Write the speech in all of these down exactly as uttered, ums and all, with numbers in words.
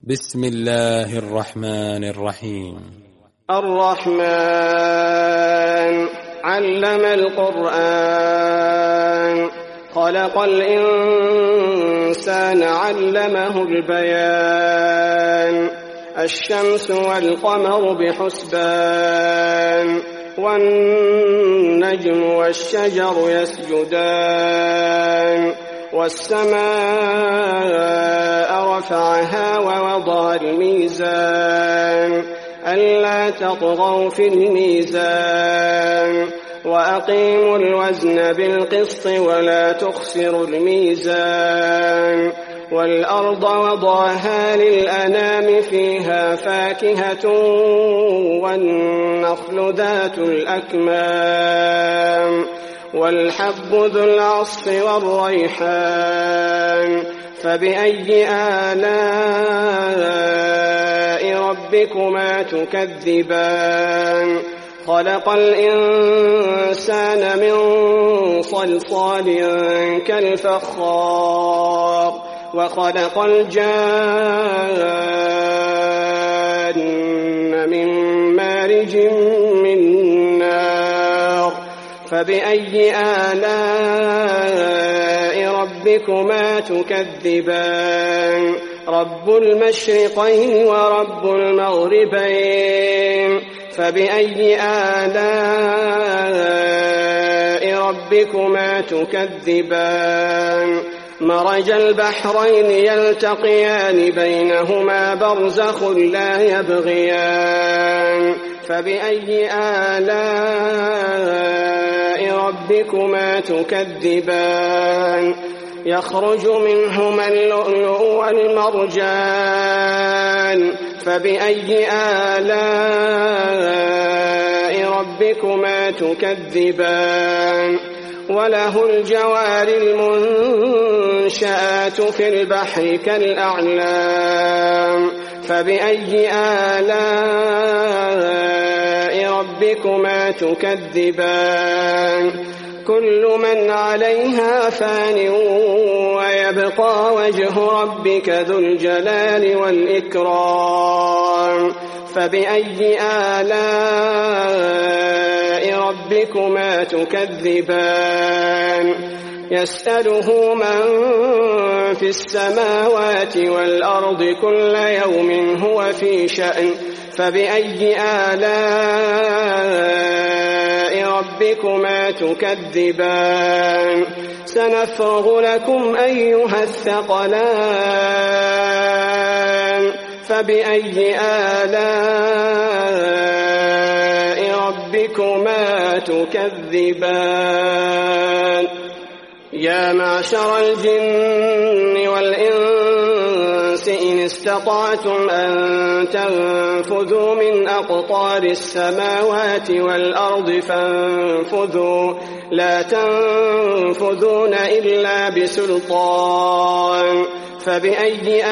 بسم الله الرحمن الرحيم. الرحمن علم القرآن خلق الإنسان علمه البيان الشمس والقمر بحسبان والنجم والشجر يسجدان والسماء رفعها ووضع الميزان ألا تطغوا في الميزان وأقيموا الوزن بالقسط ولا تخسروا الميزان والأرض وضعها للأنام فيها فاكهة والنخل ذات الأكمام والحب ذو العصف والريحان فبأي آلاء ربكما تكذبان خلق الإنسان من صلصال كالفخار وخلق الجان من مارج من نار فبأي آلاء ربكما تكذبان رب المشرقين ورب المغربين فبأي آلاء ربكما تكذبان مرج البحرين يلتقيان بينهما برزخ لا يبغيان فبأي آلاء ربكما تكذبان يخرج منهما اللؤلؤ والمرجان فبأي آلاء ربكما تكذبان وله الجوار المنشآت في البحر كالأعلام فبأي آلاء ربكما تكذبان كل من عليها فان ويبقى وجه ربك ذو الجلال والإكرام فبأي آلاء ربكما تكذبان يسأله من في السماوات والأرض كل يوم هو في شأن فبأي آلاء ربكما تكذبان سنفرغ لكم أيها الثقلان فبأي آلاء ربكما تكذبان يا معشر الجن والإنس إن استطعتم أن تنفذوا من أقطار السماوات والأرض فانفذوا لا تنفذون إلا بسلطان فبأي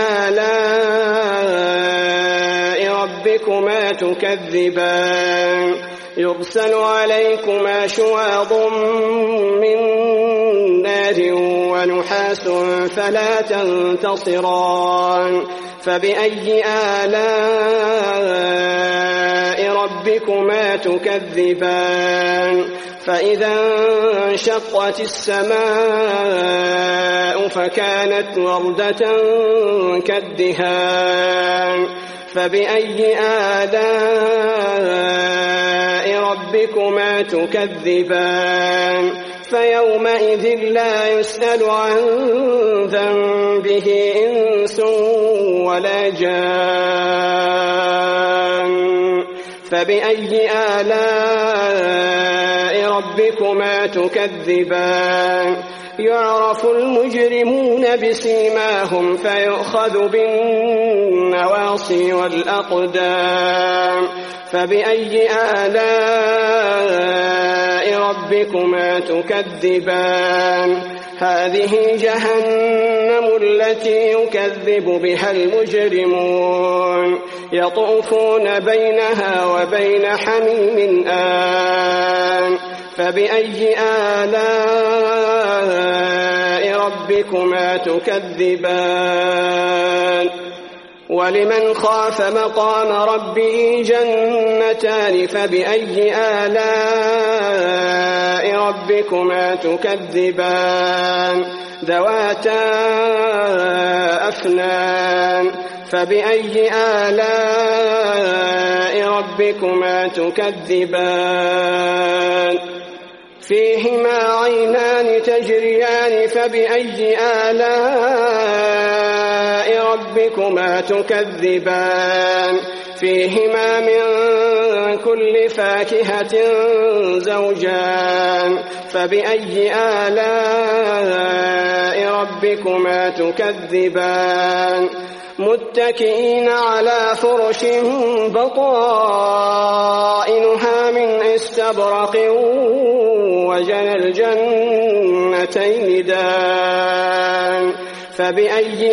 آلاء ربكما تكذبان يرسل عليكما شواظ من نار ونحاس فلا تنتصران فبأي آلاء ربكما تكذبان فإذا انشقت السماء فكانت وردة كالدهان فبأي آلاء ربكما تكذبان فيومئذ لا يسأل عن ذنبه إنس ولا جان فبأي آلاء ربكما تكذبان يعرف المجرمون بسيماهم فيؤخذ بالنواصي والأقدام فبأي آلاء ربكما تكذبان هذه جهنم التي يكذب بها المجرمون يطوفون بينها وبين حميم آن فبأي آلاء ربكما تكذبان ولمن خاف مقام ربه جنتان فبأي آلاء ربكما تكذبان ذواتا أفنان فبأي آلاء ربكما تكذبان فيهما عينان تجريان فبأي آلاء ربكما تكذبان فيهما من كل فاكهة زوجان فبأي آلاء ربكما تكذبان متكئين على فرش بطائنها من استبرق وجنى الجنتين دان فبأي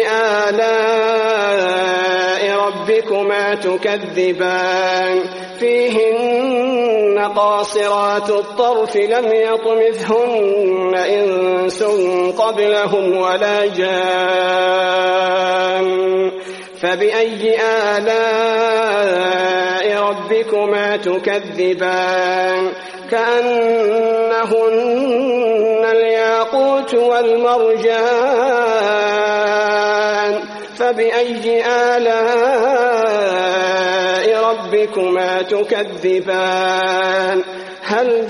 آلاء ربكما تكذبان فيهن قاصرات الطرف لم يطمثهن إنس قبلهم ولا جان فبأي آلاء ربكما تكذبان كأنهن الياقوت والمرجان فبأي آلاء ربكما تكذبان هل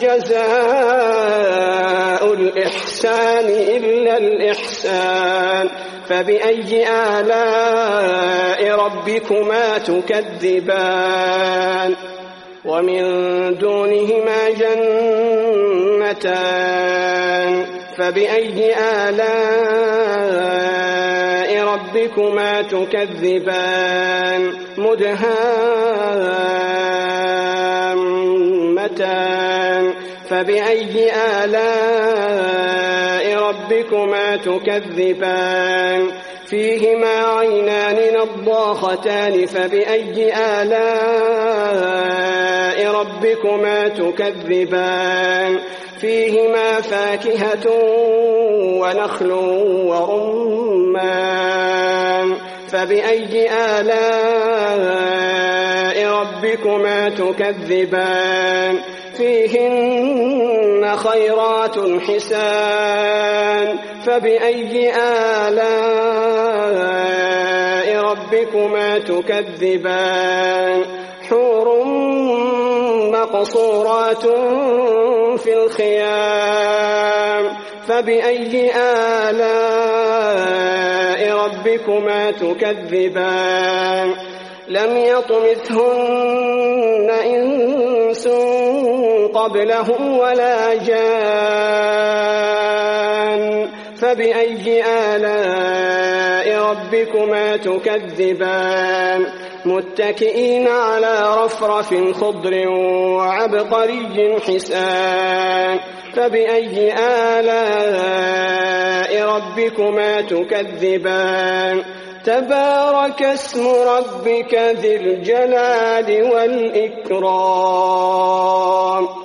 جزاء الإحسان إلا الإحسان فبأي آلاء ربكما تكذبان ومن دونهما جنتان فبأي آلاء ربكما تكذبان مدهامتان فبأي آلاء ربكما تكذبان فيهما عينان نضاختان فبأي آلاء ربكما تكذبان فيهما فاكهة ونخل ورمان فبأي آلاء ربكما تكذبان فيهن خيرات حسان فبأي آلاء ربكما تكذبان حور مقصورات في الخيام فبأي آلاء ربكما تكذبان لم يطمثهن إنس قبلهم ولا جان فبأي آلاء ربكما تكذبان متكئين على رفرف خضر وعبقري حسان فبأي آلاء ربكما تكذبان تبارك اسم ربك ذي الجلال والإكرام